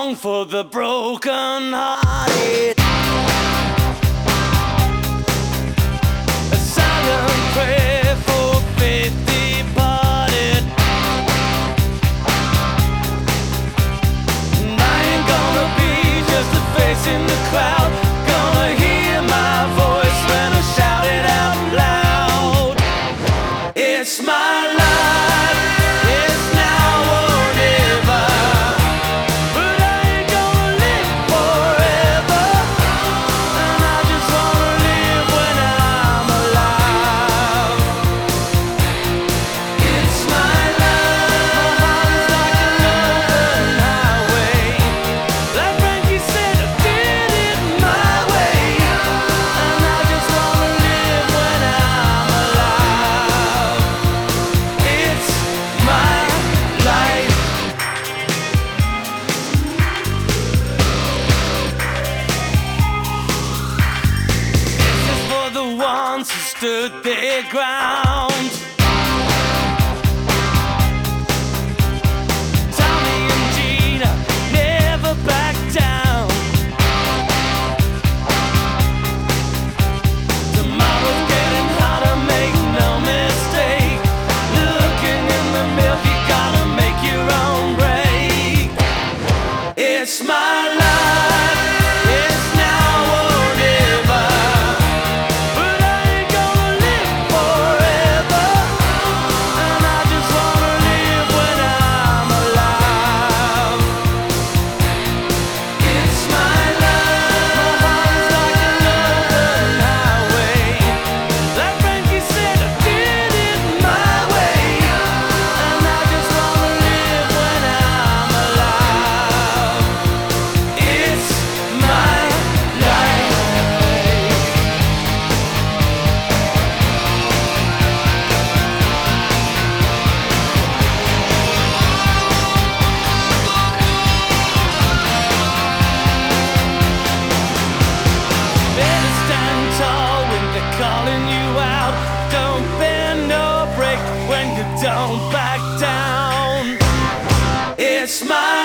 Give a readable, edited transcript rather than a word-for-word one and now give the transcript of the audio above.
song for the broken hearted. A silent prayer for faith departed. And I ain't gonna be just a face in the crowd. Gonna hear my voice when I shout it out loud. It's my life, it's now or never. But I ain't gonna live forever. And I just wanna live when I'm alive. It's my life, my heart is like an open highway. Like Frankie said, I did it my way. And I just wanna live when I'm alive. It's my life. This is for the ones who stood their ground. Tommy and Gina never back down. Tomorrow's getting hotter, make no mistake. Looking in the mirror, you gotta make your own break. It's my life, it's now or never. But I ain't gonna live forever. And I just wanna live when I'm alive. It's my life, my heart is like an open highway. Like Frankie said, I did it my way. And I just wanna live when I'm alive. It's my life. Better stand tall when they're calling you out. Don't bend or break when you don't back down. It's my